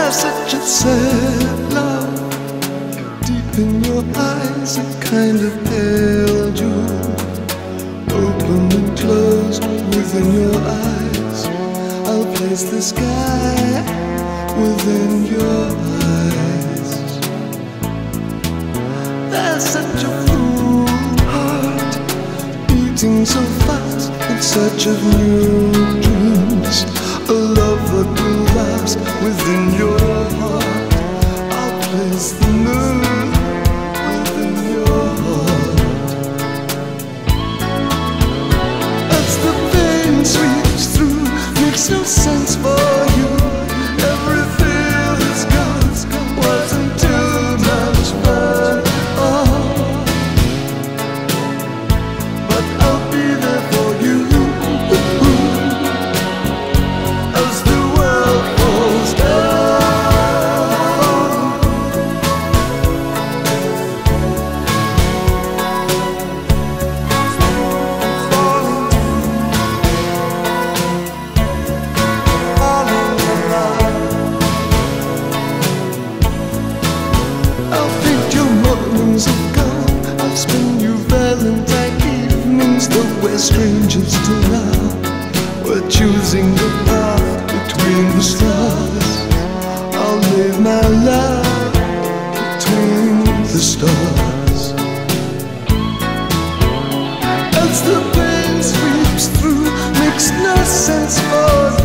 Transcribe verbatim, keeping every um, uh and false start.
Such a sad love. Deep in your eyes, a kind of pale jewel, open and closed within your eyes. I'll place the sky within your eyes. There's such a full heart, beating so fast in search of new dreams. A love that will last within your heart. I'll place the moon within your heart. As the pain sweeps through, makes no sense for you. Everything is gone, wasn't too much fun. Oh, but I'll be there for you. I'll spend you Valentine evenings, though we're strangers till now. We're choosing the path between the stars. I'll live my love between the stars. As the pain sweeps through, makes no sense for